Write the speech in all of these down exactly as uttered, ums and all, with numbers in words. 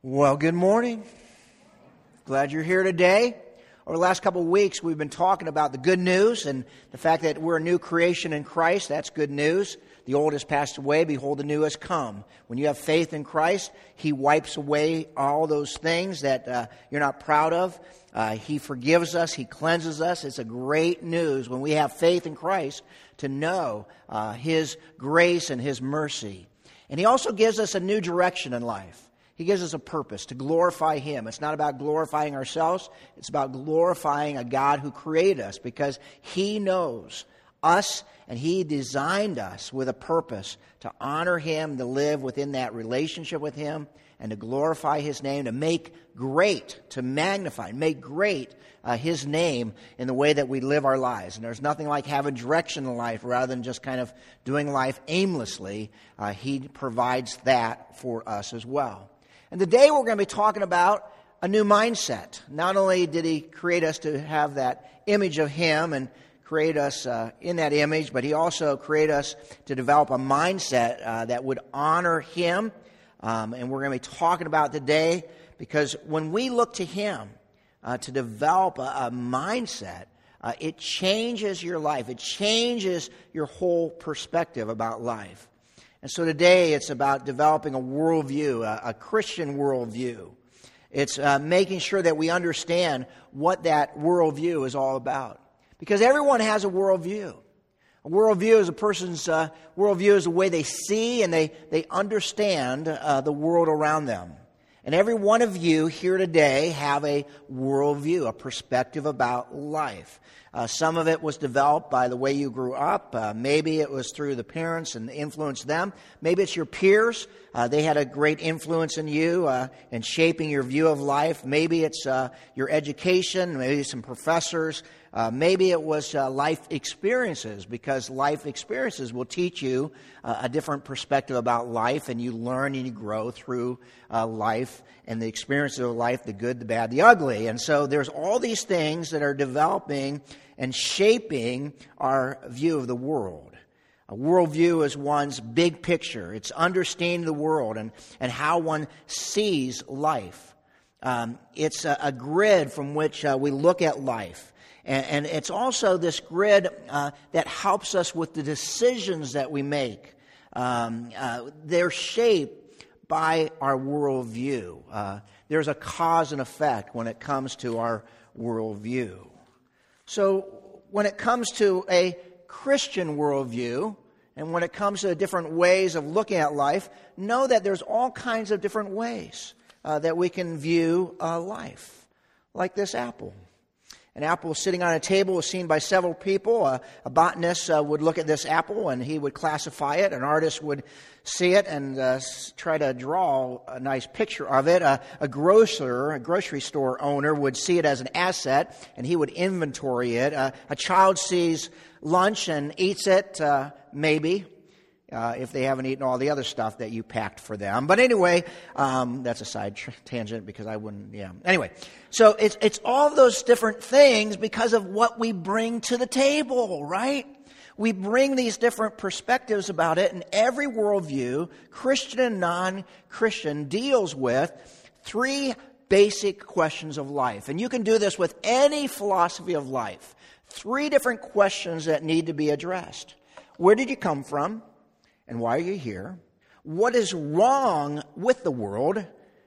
Well, good morning. Glad you're here today. Over the last couple of weeks, we've been talking about the good news and the fact that we're a new creation in Christ. That's good news. The old has passed away. Behold, the new has come. When you have faith in Christ, He wipes away all those things that uh, you're not proud of. Uh, he forgives us. He cleanses us. It's a great news when we have faith in Christ to know uh, His grace and His mercy. And He also gives us a new direction in life. He gives us a purpose to glorify Him. It's not about glorifying ourselves. It's about glorifying a God who created us because He knows us and He designed us with a purpose to honor Him, to live within that relationship with Him, and to glorify His name, to make great, to magnify, make great uh, His name in the way that we live our lives. And there's nothing like having direction in life rather than just kind of doing life aimlessly. Uh, he provides that for us as well. And today we're going to be talking about a new mindset. Not only did He create us to have that image of Him and create us uh, in that image, but He also created us to develop a mindset uh, that would honor Him. Um, and we're going to be talking about today because when we look to Him uh, to develop a, a mindset, uh, it changes your life. It changes your whole perspective about life. And so today it's about developing a worldview, a, a Christian worldview. It's uh, making sure that we understand what that worldview is all about. Because everyone has a worldview. A worldview is a person's uh, worldview is the way they see and they, they understand uh, the world around them. And every one of you here today have a worldview, a perspective about life. Uh, some of it was developed by the way you grew up. Uh, maybe it was through the parents and influenced them. Maybe it's your peers. Uh, they had a great influence in you uh, in shaping your view of life. Maybe it's uh, your education, maybe some professors. Uh, maybe it was uh, life experiences, because life experiences will teach you uh, a different perspective about life, and you learn and you grow through uh, life and the experiences of life, the good, the bad, the ugly. And so there's all these things that are developing and shaping our view of the world. A worldview is one's big picture. It's understanding the world and, and how one sees life. Um, it's a, a grid from which uh, we look at life. And, and it's also this grid uh, that helps us with the decisions that we make. Um, uh, they're shaped by our worldview. Uh, there's a cause and effect when it comes to our worldview. So when it comes to a Christian worldview, and when it comes to different ways of looking at life, know that there's all kinds of different ways uh, that we can view uh, life. Like this apple. An apple sitting on a table was seen by several people. Uh, a botanist uh, would look at this apple and he would classify it. An artist would see it and uh, try to draw a nice picture of it. Uh, a grocer, a grocery store owner would see it as an asset and he would inventory it. Uh, a child sees lunch and eats it, uh, maybe. Uh, if they haven't eaten all the other stuff that you packed for them. But anyway, um, that's a side tr- tangent because I wouldn't, yeah. Anyway, so it's it's all those different things because of what we bring to the table, right? We bring these different perspectives about it, and every worldview, Christian and non-Christian, deals with three basic questions of life. And you can do this with any philosophy of life. Three different questions that need to be addressed. Where did you come from? And why are you here? What is wrong with the world?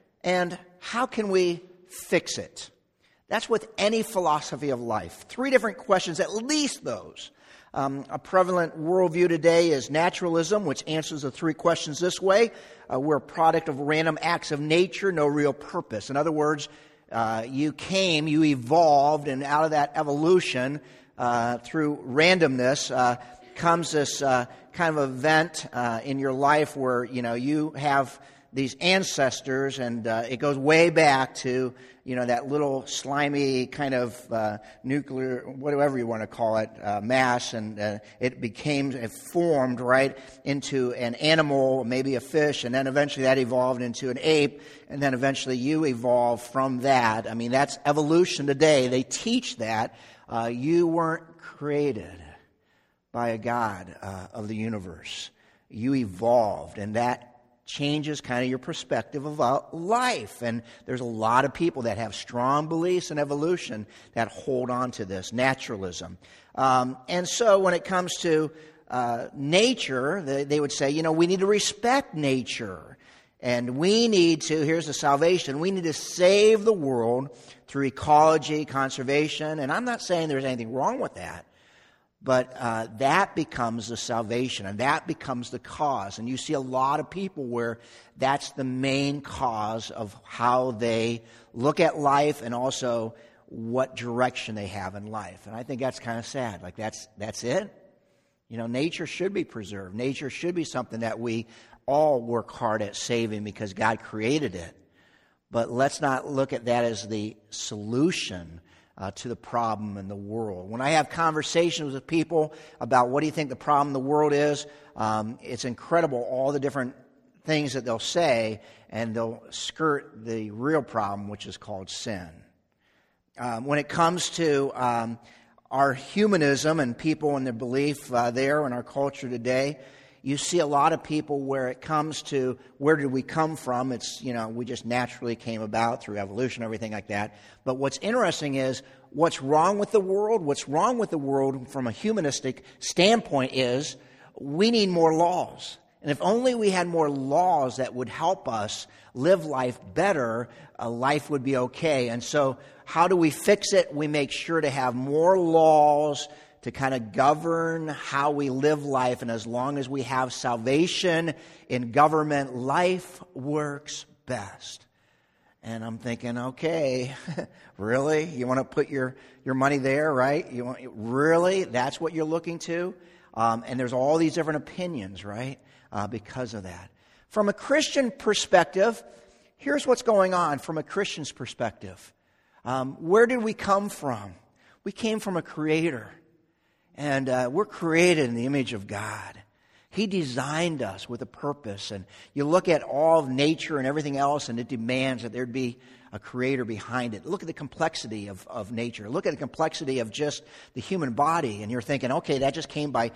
And how can we fix it? That's with any philosophy of life. Three different questions, at least those. Um, a prevalent worldview today is naturalism, which answers the three questions this way. Uh, we're a product of random acts of nature, no real purpose. In other words, uh, you came, you evolved, and out of that evolution, uh, through randomness, uh, comes this uh, kind of event uh, in your life where, you know, you have these ancestors, and uh, it goes way back to, you know, that little slimy kind of uh, nuclear, whatever you want to call it, uh, mass, and uh, it became, it formed right into an animal, maybe a fish, and then eventually that evolved into an ape, and then eventually you evolved from that. I mean, that's evolution today. They teach that. Uh, you weren't created by a God uh, of the universe. You evolved, and that changes kind of your perspective about life. And there's a lot of people that have strong beliefs in evolution that hold on to this, naturalism. Um, and so when it comes to uh, nature, they, they would say, you know, we need to respect nature. And we need to, here's the salvation, we need to save the world through ecology, conservation. And I'm not saying there's anything wrong with that. But uh, that becomes the salvation, and that becomes the cause. And you see a lot of people where that's the main cause of how they look at life and also what direction they have in life. And I think that's kind of sad. Like, that's that's it? You know, nature should be preserved. Nature should be something that we all work hard at saving because God created it. But let's not look at that as the solution Uh, to the problem in the world. When I have conversations with people about what do you think the problem in the world is, um, it's incredible all the different things that they'll say, and they'll skirt the real problem, which is called sin. Um, when it comes to um, our humanism and people and their belief uh, there in our culture today, you see a lot of people where it comes to where did we come from, it's, you know, we just naturally came about through evolution, everything like that. But what's interesting is what's wrong with the world, what's wrong with the world from a humanistic standpoint is we need more laws. And if only we had more laws that would help us live life better, uh, life would be okay. And so how do we fix it? We make sure to have more laws to kind of govern how we live life. And as long as we have salvation in government, life works best. And I'm thinking, okay, really? You want to put your, your money there, right? You want, really? That's what you're looking to? Um, and there's all these different opinions, right? Uh, because of that. From a Christian perspective, here's what's going on from a Christian's perspective. Um, where did we come from? We came from a creator. And uh, we're created in the image of God. He designed us with a purpose. And you look at all of nature and everything else, and it demands that there'd be a creator behind it. Look at the complexity of, of nature. Look at the complexity of just the human body. And you're thinking, okay, that just came by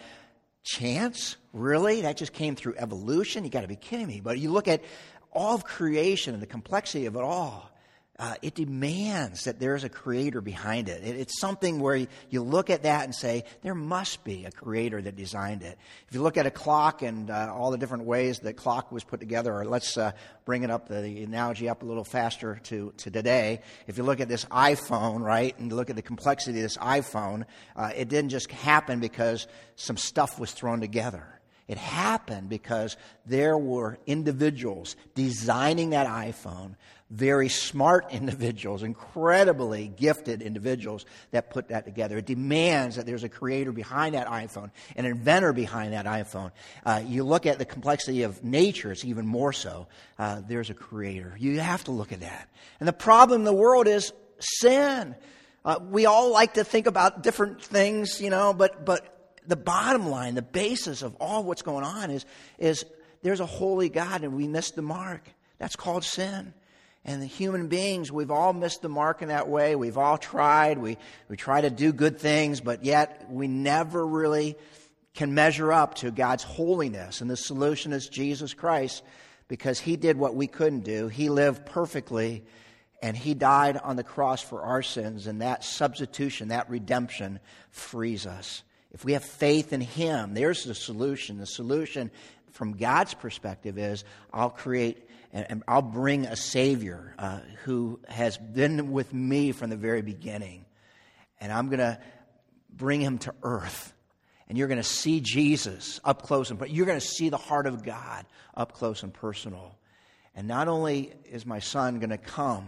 chance? Really? That just came through evolution? You got to be kidding me. But you look at all of creation and the complexity of it all. Uh, it demands that there's a creator behind it. it. It's something where you, you look at that and say, there must be a creator that designed it. If you look at a clock and uh, all the different ways the clock was put together, or let's uh, bring it up, the analogy up a little faster to, to today. If you look at this iPhone, right, and you look at the complexity of this iPhone, uh, it didn't just happen because some stuff was thrown together. It happened because there were individuals designing that iPhone, very smart individuals, incredibly gifted individuals that put that together. It demands that there's a creator behind that iPhone, an inventor behind that iPhone. Uh, you look at the complexity of nature, it's even more so. Uh, there's a creator. You have to look at that. And the problem in the world is sin. Uh, we all like to think about different things, you know, but but the bottom line, the basis of all what's going on is, is there's a holy God and we missed the mark. That's called sin. And the human beings, we've all missed the mark in that way. We've all tried. We, we try to do good things, but yet we never really can measure up to God's holiness. And the solution is Jesus Christ, because He did what we couldn't do. He lived perfectly, and He died on the cross for our sins. And that substitution, that redemption, frees us. If we have faith in Him, there's the solution. The solution from God's perspective is I'll create and I'll bring a Savior uh, who has been with me from the very beginning. And I'm going to bring Him to earth. And you're going to see Jesus up close, and but you're going to see the heart of God up close and personal. And not only is my Son going to come,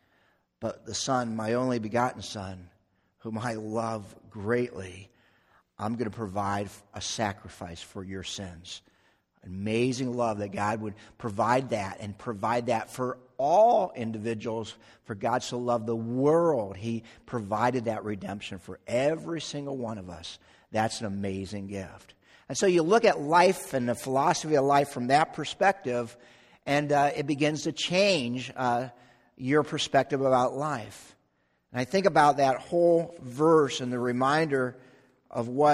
but the Son, my only begotten Son, whom I love greatly, I'm going to provide a sacrifice for your sins. Amazing love that God would provide that, and provide that for all individuals. For God so loved the world, He provided that redemption for every single one of us. That's an amazing gift. And so you look at life and the philosophy of life from that perspective, and uh, it begins to change uh, your perspective about life. And I think about that whole verse and the reminder of what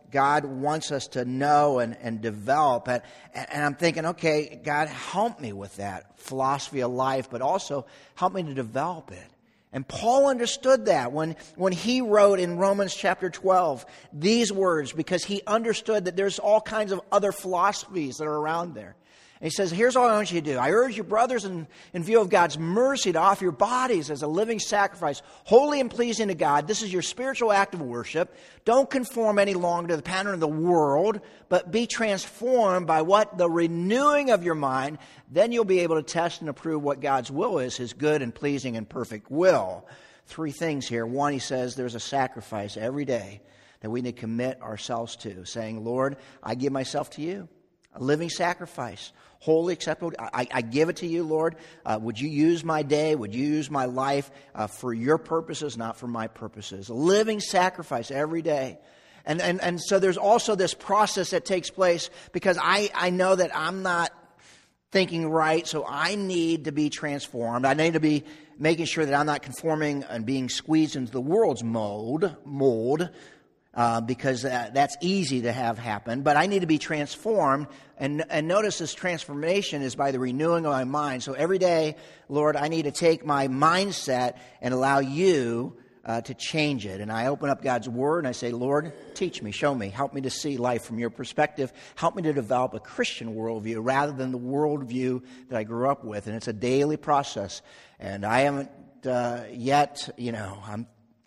God wants us to know and, and develop. And, and I'm thinking, okay, God, help me with that philosophy of life, but also help me to develop it. And Paul understood that when, when he wrote in Romans chapter twelve these words, because he understood that there's all kinds of other philosophies that are around there. And he says, here's all I want you to do. I urge you, brothers, in, in view of God's mercy, to offer your bodies as a living sacrifice, holy and pleasing to God. This is your spiritual act of worship. Don't conform any longer to the pattern of the world, but be transformed by what? The renewing of your mind. Then you'll be able to test and approve what God's will is, his good and pleasing and perfect will. Three things here. One, he says there's a sacrifice every day that we need to commit ourselves to, saying, Lord, I give myself to you. A living sacrifice, wholly acceptable. I, I give it to you, Lord. Uh, would you use my day? Would you use my life uh, for your purposes, not for my purposes? A living sacrifice every day. And, and, and so there's also this process that takes place because I, I know that I'm not thinking right, so I need to be transformed. I need to be making sure that I'm not conforming and being squeezed into the world's mold, mold, Uh, because uh, that's easy to have happen. But I need to be transformed. And, and notice this transformation is by the renewing of my mind. So every day, Lord, I need to take my mindset and allow you uh, to change it. And I open up God's Word and I say, Lord, teach me, show me, help me to see life from your perspective. Help me to develop a Christian worldview rather than the worldview that I grew up with. And it's a daily process. And I haven't uh, yet, you know, I'm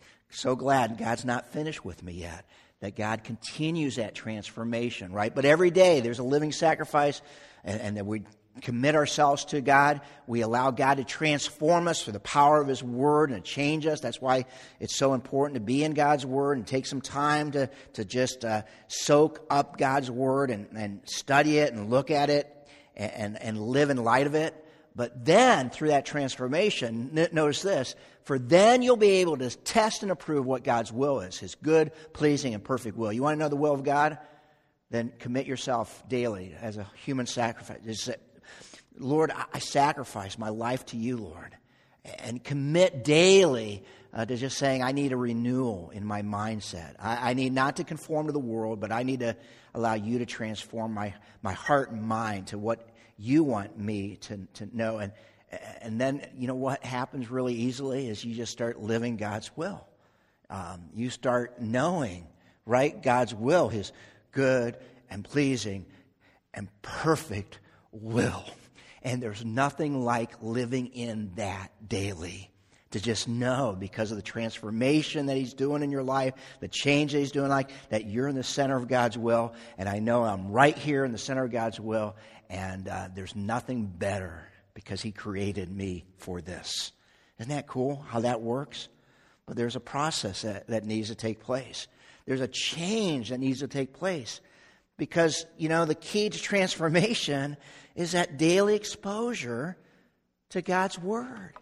so glad God's not finished with me yet, that God continues that transformation, right? But every day there's a living sacrifice, and, and that we commit ourselves to God. We allow God to transform us through the power of his word and to change us. That's why it's so important to be in God's word and take some time to, to just uh, soak up God's word and, and study it and look at it and, and live in light of it. But then, through that transformation, n- notice this, for then you'll be able to test and approve what God's will is, his good, pleasing, and perfect will. You want to know the will of God? Then commit yourself daily as a human sacrifice. Just say, Lord, I sacrifice my life to you, Lord. And commit daily uh, to just saying, I need a renewal in my mindset. I, I need not to conform to the world, but I need to allow you to transform my, my heart and mind to what you want me to, to know. And and then, you know what happens really easily is you just start living God's will. Um, you start knowing, right, God's will, his good and pleasing and perfect will. And there's nothing like living in that daily. To just know, because of the transformation that he's doing in your life, the change that he's doing in life, that you're in the center of God's will. And I know I'm right here in the center of God's will. And uh, there's nothing better because he created me for this. Isn't that cool how that works? But there's a process that, that needs to take place. There's a change that needs to take place. Because, you know, the key to transformation is that daily exposure to God's word.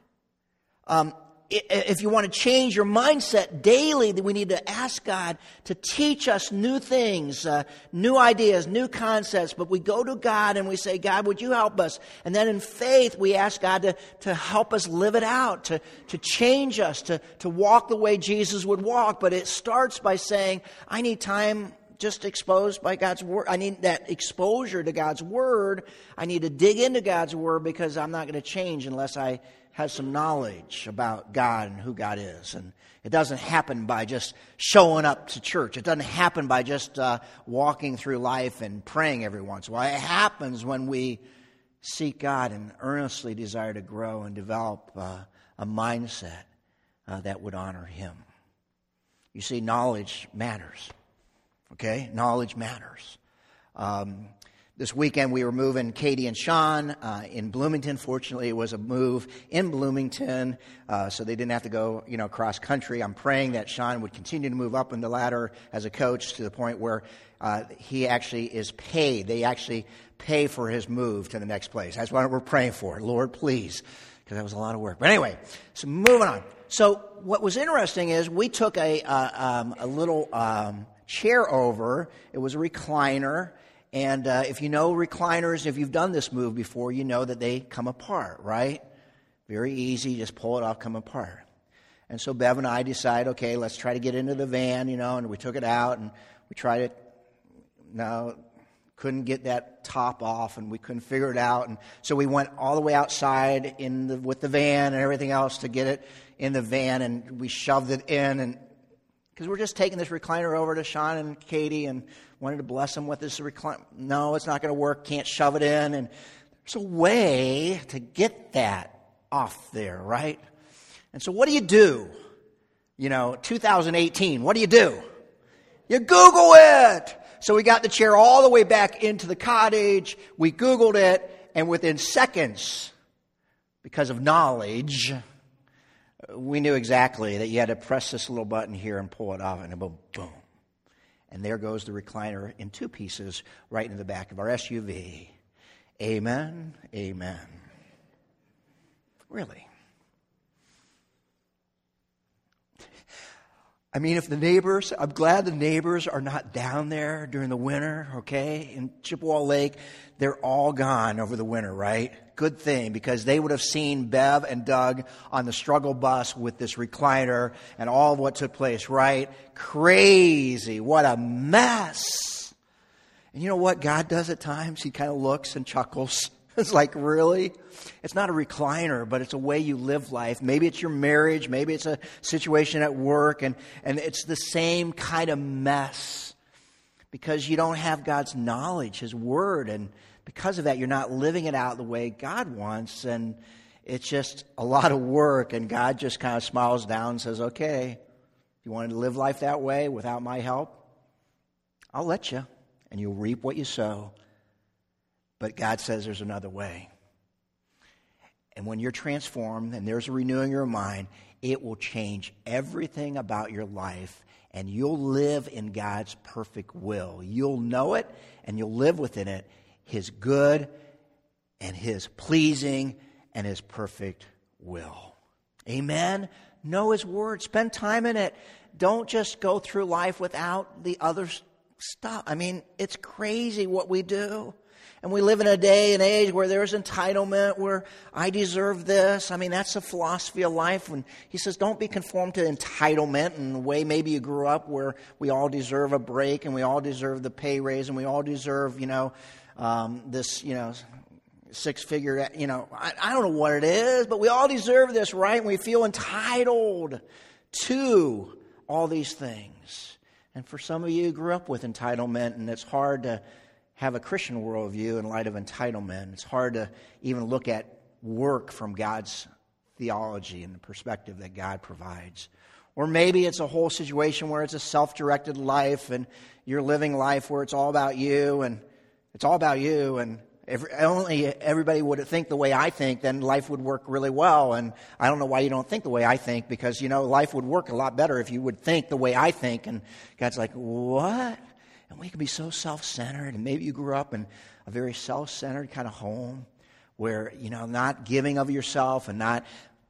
Um, if you want to change your mindset daily, then we need to ask God to teach us new things, uh, new ideas, new concepts. But we go to God and we say, God, would you help us? And then in faith, we ask God to, to help us live it out, to, to change us, to, to walk the way Jesus would walk. But it starts by saying, I need time just exposed by God's word. I need that exposure to God's word. I need to dig into God's word because I'm not going to change unless I have some knowledge about God and who God is. And it doesn't happen by just showing up to church. It doesn't happen by just uh, walking through life and praying every once in a while. It happens when we seek God and earnestly desire to grow and develop uh, a mindset uh, that would honor him. You see, knowledge matters. Okay? Knowledge matters. Um, this weekend we were moving Katie and Sean uh, in Bloomington. Fortunately, it was a move in Bloomington, uh, so they didn't have to go, you know, cross country. I'm praying that Sean would continue to move up in the ladder as a coach to the point where uh, he actually is paid. They actually pay for his move to the next place. That's what we're praying for. Lord, please, because that was a lot of work. But anyway, so moving on. So what was interesting is we took a uh, um, a little um, chair over. It was a recliner. And uh, if you know recliners, if you've done this move before, you know that they come apart, right? Very easy, just pull it off, come apart. And so Bev and I decided, okay, let's try to get into the van, you know, and we took it out and we tried to no, couldn't get that top off, and we couldn't figure it out. And so we went all the way outside in the, with the van and everything else to get it in the van, and we shoved it in. And because we're just taking this recliner over to Sean and Katie and wanted to bless them with this recliner. No, it's not going to work. Can't shove it in. And there's a way to get that off there, right? And so what do you do? You know, two thousand eighteen, what do you do? You Google it. So we got the chair all the way back into the cottage. We Googled it, and within seconds, because of knowledge, we knew exactly that you had to press this little button here and pull it off, and boom, boom. And there goes the recliner in two pieces right into the back of our S U V. Amen, amen. Really. I mean, if the neighbors, I'm glad the neighbors are not down there during the winter, okay, in Chippewa Lake. They're all gone over the winter, right? Good thing, because they would have seen Bev and Doug on the struggle bus with this recliner and all of what took place, right? Crazy. What a mess. And you know what God does at times? He kind of looks and chuckles. It's like, really? It's not a recliner, but it's a way you live life. Maybe it's your marriage. Maybe it's a situation at work. And, and it's the same kind of mess because you don't have God's knowledge, His Word. And because of that, you're not living it out the way God wants. And it's just a lot of work. And God just kind of smiles down and says, okay, if you wanted to live life that way without my help, I'll let you. And you'll reap what you sow. But God says there's another way. And when you're transformed and there's a renewing of your mind, it will change everything about your life, and you'll live in God's perfect will. You'll know it, and you'll live within it, His good and His pleasing and His perfect will. Amen? Know His Word. Spend time in it. Don't just go through life without the other stuff. I mean, it's crazy what we do. And we live in a day and age where there's entitlement, where I deserve this. I mean, that's the philosophy of life. When he says, don't be conformed to entitlement in the way maybe you grew up where we all deserve a break and we all deserve the pay raise and we all deserve, you know, um, this, you know, six-figure, you know, I, I don't know what it is, but we all deserve this, right? And we feel entitled to all these things. And for some of you who grew up with entitlement, and it's hard to have a Christian worldview in light of entitlement. It's hard to even look at work from God's theology and the perspective that God provides. Or maybe it's a whole situation where it's a self-directed life and you're living life where it's all about you and it's all about you and every, only everybody would think the way I think, then life would work really well. And I don't know why you don't think the way I think, because, you know, life would work a lot better if you would think the way I think. And God's like, what? And we can be so self-centered, and maybe you grew up in a very self-centered kind of home where, you know, not giving of yourself and not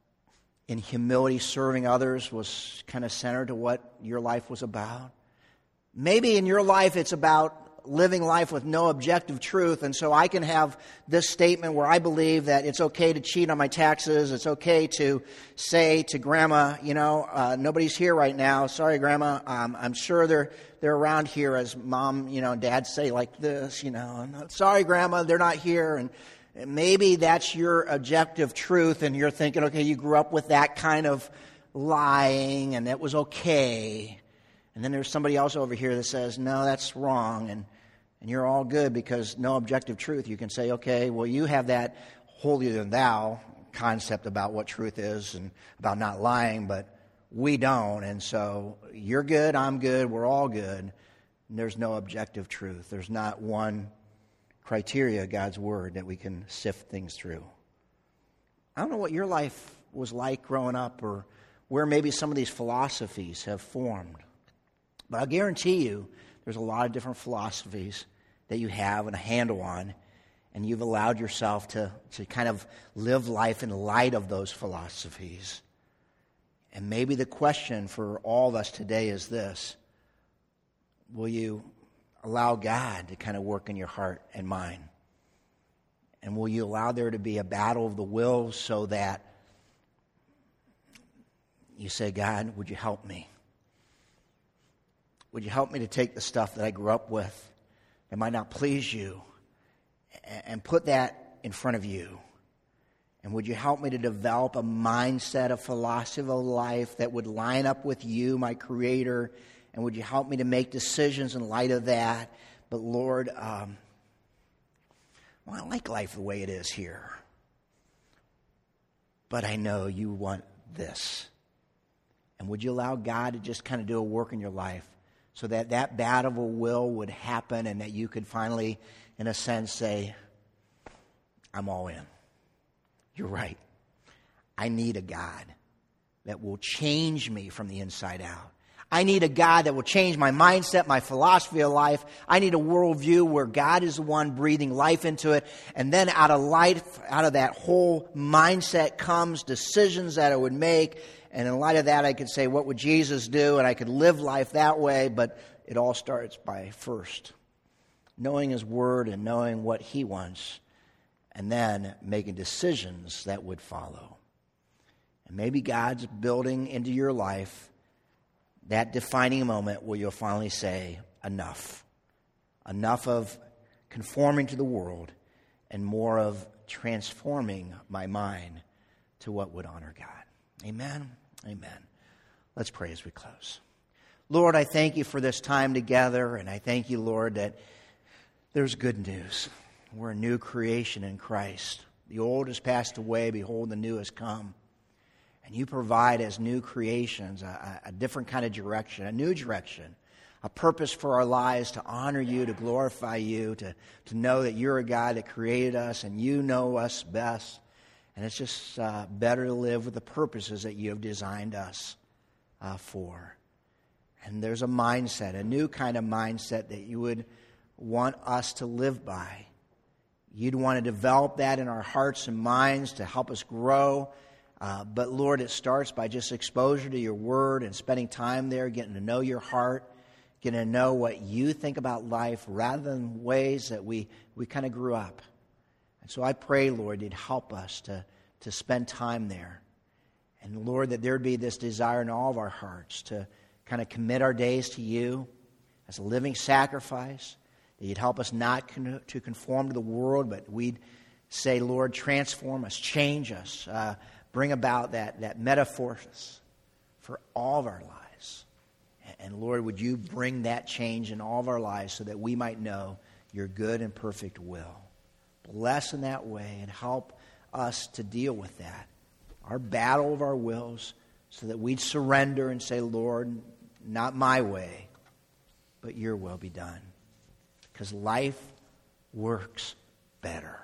in humility serving others was kind of centered to what your life was about. Maybe in your life it's about living life with no objective truth, and so I can have this statement where I believe that it's okay to cheat on my taxes, it's okay to say to Grandma, you know, uh, nobody's here right now, sorry Grandma, um, I'm sure they're they're around here, as Mom, you know, and Dad say like this, you know, sorry Grandma, they're not here, and maybe that's your objective truth, and you're thinking, okay, you grew up with that kind of lying, and it was okay. And then there's somebody else over here that says, no, that's wrong, and, and you're all good because no objective truth. You can say, okay, well, you have that holier than thou concept about what truth is and about not lying, but we don't. And so you're good, I'm good, we're all good. And there's no objective truth. There's not one criteria, God's Word, that we can sift things through. I don't know what your life was like growing up or where maybe some of these philosophies have formed. But I'll guarantee you there's a lot of different philosophies that you have and a handle on, and you've allowed yourself to, to kind of live life in light of those philosophies. And maybe the question for all of us today is this: will you allow God to kind of work in your heart and mind? And will you allow there to be a battle of the wills so that you say, God, would you help me? Would you help me to take the stuff that I grew up with, that might not please you, and put that in front of you. And would you help me to develop a mindset, a philosophy of life that would line up with you, my Creator? And would you help me to make decisions in light of that? But Lord, um, well, I like life the way it is here. But I know you want this. And would you allow God to just kind of do a work in your life so that that battle of will would happen and that you could finally, in a sense, say, I'm all in. You're right. I need a God that will change me from the inside out. I need a God that will change my mindset, my philosophy of life. I need a worldview where God is the one breathing life into it. And then out of life, out of that whole mindset comes decisions that I would make. And in light of that, I could say, what would Jesus do? And I could live life that way. But it all starts by first knowing His Word and knowing what He wants, and then making decisions that would follow. And maybe God's building into your life that defining moment where you'll finally say, enough. Enough of conforming to the world and more of transforming my mind to what would honor God. Amen. Amen. Let's pray as we close. Lord, I thank you for this time together, and I thank you, Lord, that there's good news. We're a new creation in Christ. The old has passed away. Behold, the new has come. And you provide as new creations a, a different kind of direction, a new direction, a purpose for our lives to honor you, to glorify you, to, to know that you're a God that created us and you know us best. And it's just uh, better to live with the purposes that you have designed us uh, for. And there's a mindset, a new kind of mindset that you would want us to live by. You'd want to develop that in our hearts and minds to help us grow. Uh, but Lord, it starts by just exposure to your Word and spending time there, getting to know your heart, getting to know what you think about life rather than ways that we, we kind of grew up. And so I pray, Lord, you'd help us to, to spend time there. And Lord, that there'd be this desire in all of our hearts to kind of commit our days to you as a living sacrifice, that you'd help us not con- to conform to the world, but we'd say, Lord, transform us, change us, uh, bring about that, that metamorphosis for all of our lives. And, and Lord, would you bring that change in all of our lives so that we might know your good and perfect will. Bless in that way and help us to deal with that, our battle of our wills, so that we'd surrender and say, Lord, not my way, but your will be done. Because life works better.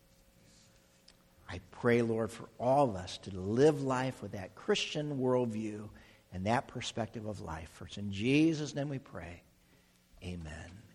I pray, Lord, for all of us to live life with that Christian worldview and that perspective of life. For it's in Jesus' name we pray. Amen.